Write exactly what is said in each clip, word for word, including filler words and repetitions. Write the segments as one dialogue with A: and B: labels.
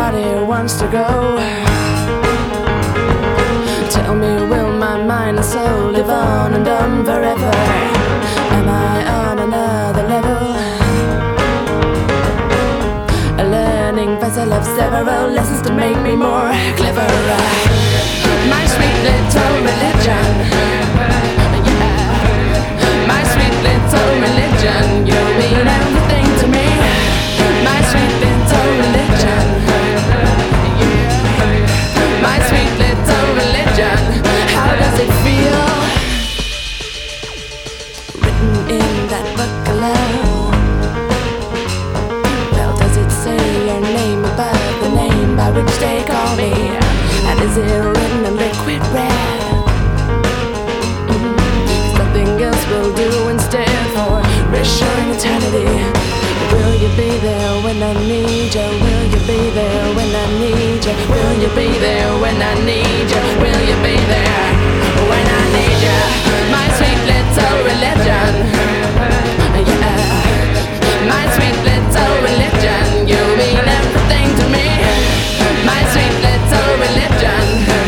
A: body wants to go. Tell me, will my mind and soul live on and on forever? Am I on another level? Learning vessel of several lessons to make me more clever. My sweet little religion, yeah. My sweet little religion, you mean everything to me. My sweet little religion, yeah. My sweet little religion, how does it feel? Written in that book of love, well, does it say your name above the name by which they call me? And is it written in liquid red? Mm-hmm. Something else will do instead for reassuring eternity. Will you be there when I need you? Will you be there when I need you? Will you be there when I need you? Will you be there when I need you? My sweet little religion, yeah. My sweet little religion, you mean everything to me. My sweet little religion,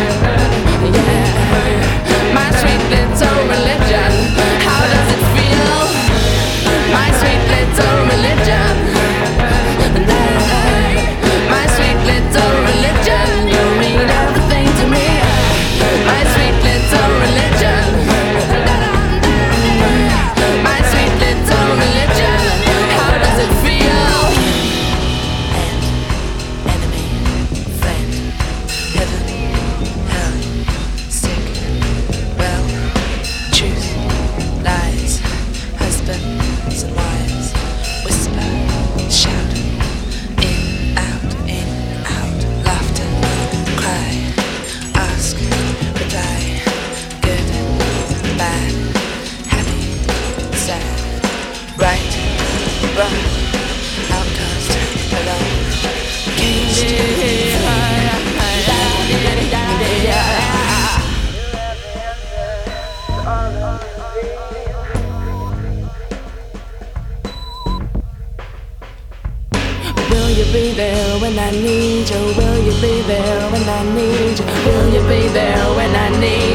A: yeah. My sweet little religion, how does it feel? My sweet little religion, my sweet little religion, you mean everything to me. My sweet little religion, my sweet little religion, how does it feel? Enemy, friend, heaven, hell, sick, well, truth, lies, husbands and wives, whisper, shout, in, out, in, out, laughter, cry, ask, reply, good, bad, happy, sad, right, wrong, outcast, alone, caged, will you be there when I need you? Will you be there when I need you? Will you be there when I need you?